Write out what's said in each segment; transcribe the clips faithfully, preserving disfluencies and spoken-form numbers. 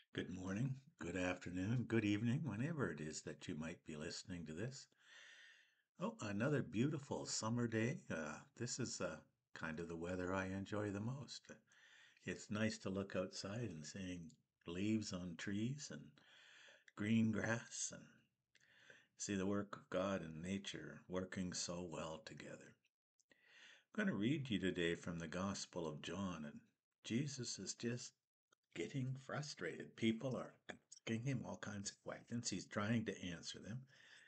Good morning, good afternoon, good evening, whenever it is that you might be listening to this. Oh, another beautiful summer day. Uh, this is uh, kind of the weather I enjoy the most. It's nice to look outside and seeing leaves on trees and green grass and see the work of God and nature working so well together. I'm going to read you today from the Gospel of John, and Jesus is just getting frustrated. People are asking him all kinds of questions. He's trying to answer them.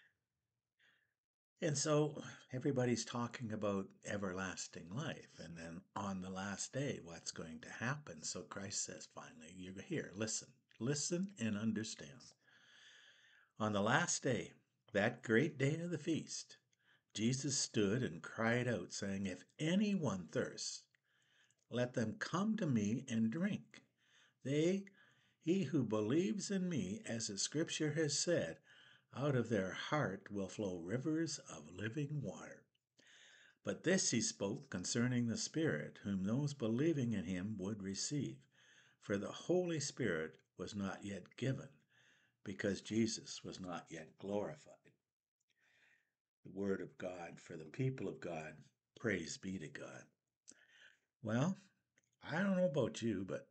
And so everybody's talking about everlasting life. And then on the last day, what's going to happen? So Christ says, finally, you're here. Listen, listen and understand. On the last day, that great day of the feast, Jesus stood and cried out, saying, If anyone thirsts, let them come to me and drink. They He who believes in me, as the scripture has said, out of their heart will flow rivers of living water. But this he spoke concerning the Spirit, whom those believing in him would receive. For the Holy Spirit was not yet given, because Jesus was not yet glorified. The Word of God for the people of God. Praise be to God. Well, I don't know about you, but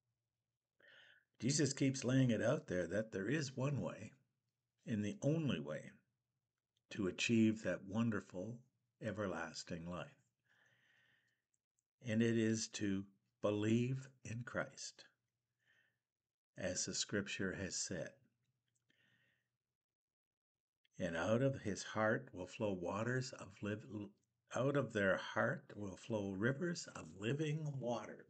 Jesus keeps laying it out there that there is one way, and the only way, to achieve that wonderful everlasting life. And it is to believe in Christ, as the scripture has said. And out of his heart will flow waters of live out of their heart will flow rivers of living water.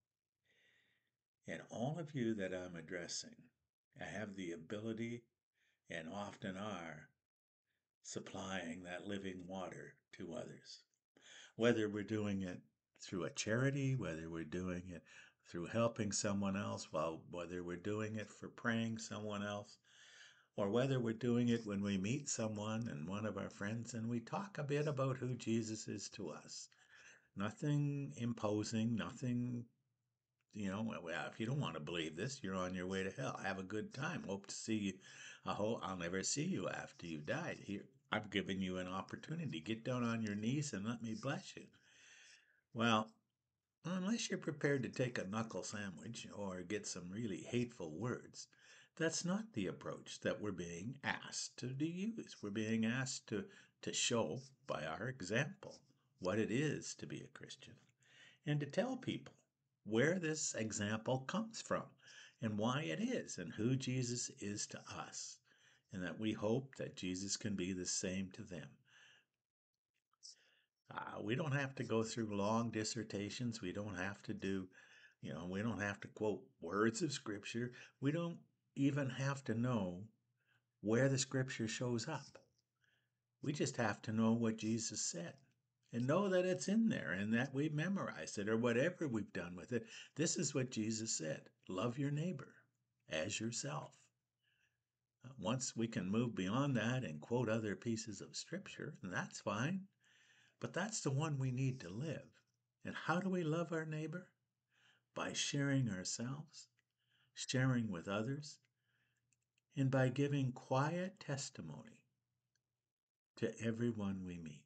And all of you that I'm addressing have the ability and often are supplying that living water to others. Whether we're doing it through a charity, whether we're doing it through helping someone else, well, whether we're doing it for praying someone else, or whether we're doing it when we meet someone and one of our friends and we talk a bit about who Jesus is to us. Nothing imposing, nothing, you know, well, if you don't want to believe this, you're on your way to hell. Have a good time. Hope to see you. I hope I'll never see you after you died. Here, I've given you an opportunity. Get down on your knees and let me bless you. Well, unless you're prepared to take a knuckle sandwich or get some really hateful words, that's not the approach that we're being asked to use. We're being asked to, to show by our example what it is to be a Christian and to tell people where this example comes from and why it is and who Jesus is to us, and that we hope that Jesus can be the same to them. Uh, we don't have to go through long dissertations. We don't have to do, you know, we don't have to quote words of scripture. We don't even have to know where the scripture shows up. We just have to know what Jesus said and know that it's in there and that we memorized it or whatever we've done with it. This is what Jesus said. Love your neighbor as yourself. Uh, Once we can move beyond that and quote other pieces of scripture, and that's fine. But that's the one we need to live. And how do we love our neighbor? By sharing ourselves, sharing with others, and by giving quiet testimony to everyone we meet.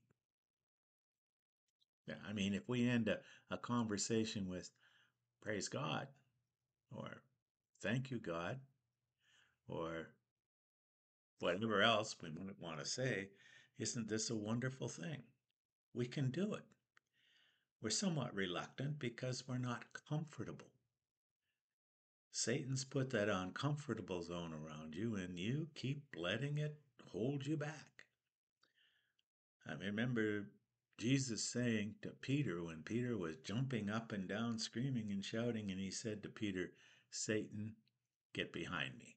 Yeah, I mean, if we end a, a conversation with praise God, or thank you, God, or whatever else we might want to say, isn't this a wonderful thing? We can do it. We're somewhat reluctant because we're not comfortable. Satan's put that uncomfortable zone around you, and you keep letting it hold you back. I remember Jesus saying to Peter when Peter was jumping up and down, screaming and shouting, and he said to Peter, Satan, get behind me.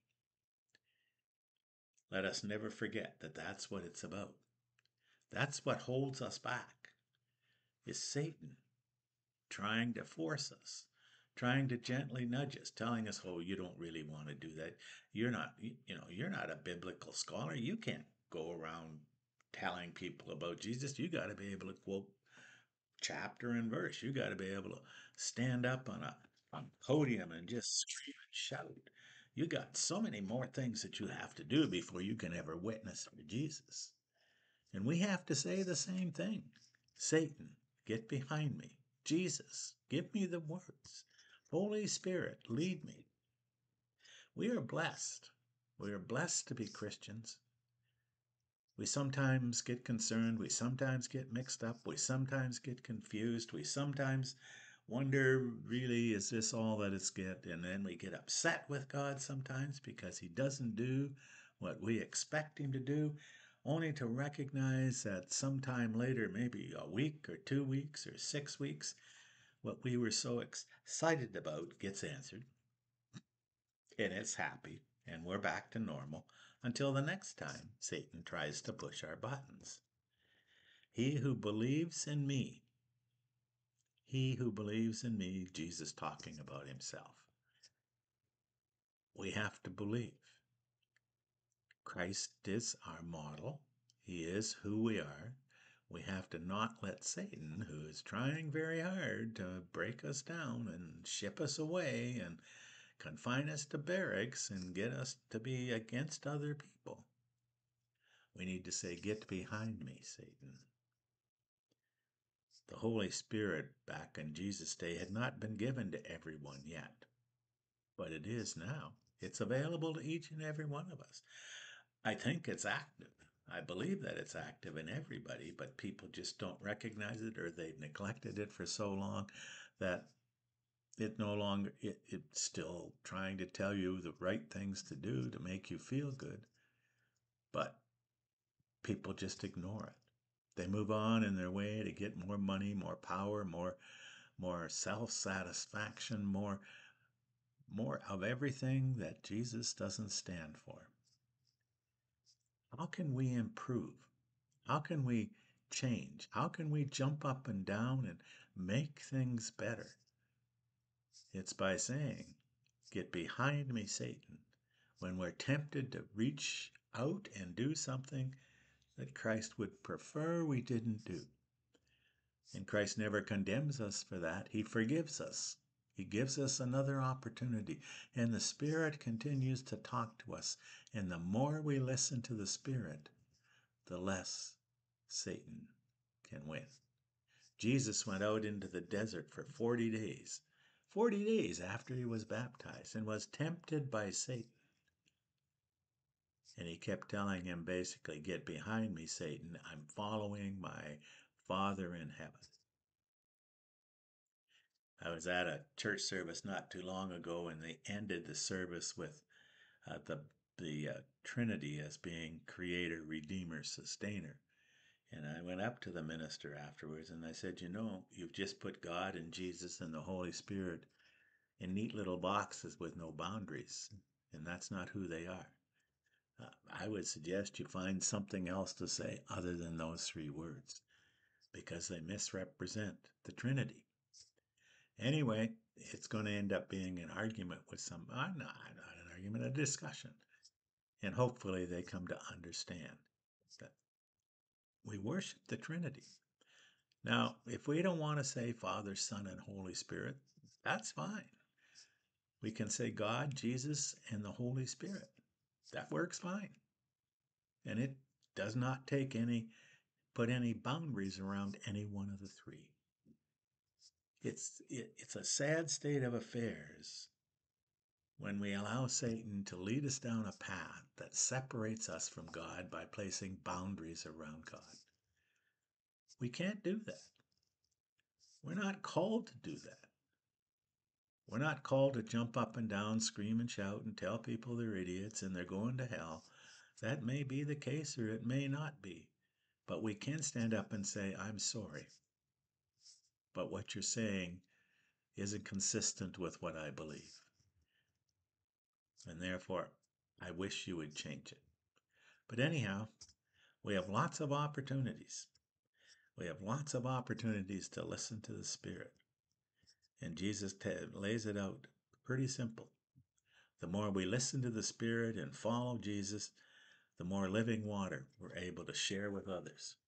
Let us never forget that that's what it's about. That's what holds us back, is Satan trying to force us, trying to gently nudge us, telling us, oh, you don't really want to do that. You're not, you know, you're not a biblical scholar. You can't go around telling people about Jesus. You got to be able to quote chapter and verse. You got to be able to stand up on a, on a podium and just scream and shout. You got so many more things that you have to do before you can ever witness for Jesus. And we have to say the same thing. Satan, get behind me. Jesus, give me the words. Holy Spirit, lead me. We are blessed. We are blessed to be Christians. We sometimes get concerned. We sometimes get mixed up. We sometimes get confused. We sometimes wonder, really, is this all that it's get? And then we get upset with God sometimes because he doesn't do what we expect him to do, only to recognize that sometime later, maybe a week or two weeks or six weeks, what we were so excited about gets answered, and it's happy, and we're back to normal until the next time Satan tries to push our buttons. He who believes in me, he who believes in me, Jesus talking about himself. We have to believe. Christ is our model. He is who we are. We have to not let Satan, who is trying very hard to break us down and ship us away and confine us to barracks and get us to be against other people. We need to say, get behind me, Satan. The Holy Spirit back in Jesus' day had not been given to everyone yet, but it is now. It's available to each and every one of us. I think it's active. I believe that it's active in everybody, but people just don't recognize it, or they've neglected it for so long that it no longer, it, it's still trying to tell you the right things to do to make you feel good, but people just ignore it. They move on in their way to get more money, more power, more more self-satisfaction, more more of everything that Jesus doesn't stand for. How can we improve? How can we change? How can we jump up and down and make things better? It's by saying, get behind me, Satan, when we're tempted to reach out and do something that Christ would prefer we didn't do. And Christ never condemns us for that. He forgives us. He gives us another opportunity. And the Spirit continues to talk to us. And the more we listen to the Spirit, the less Satan can win. Jesus went out into the desert for forty days. forty days after he was baptized, and was tempted by Satan. And he kept telling him basically, get behind me, Satan. I'm following my Father in heaven. I was at a church service not too long ago, and they ended the service with uh, the the uh, Trinity as being Creator, Redeemer, Sustainer. And I went up to the minister afterwards and I said, you know, you've just put God and Jesus and the Holy Spirit in neat little boxes with no boundaries, and that's not who they are. Uh, I would suggest you find something else to say other than those three words, because they misrepresent the Trinity. Anyway, it's going to end up being an argument with some, uh, not, not an argument, a discussion. And hopefully they come to understand that we worship the Trinity. Now, if we don't want to say Father, Son, and Holy Spirit, that's fine. We can say God, Jesus, and the Holy Spirit. That works fine. And it does not take any, put any boundaries around any one of the three. It's, it, it's a sad state of affairs when we allow Satan to lead us down a path that separates us from God by placing boundaries around God. We can't do that. We're not called to do that. We're not called to jump up and down, scream and shout, and tell people they're idiots and they're going to hell. That may be the case, or it may not be. But we can stand up and say, I'm sorry, but what you're saying isn't consistent with what I believe. And therefore, I wish you would change it. But anyhow, we have lots of opportunities. We have lots of opportunities to listen to the Spirit. And Jesus t- lays it out pretty simple. The more we listen to the Spirit and follow Jesus, the more living water we're able to share with others.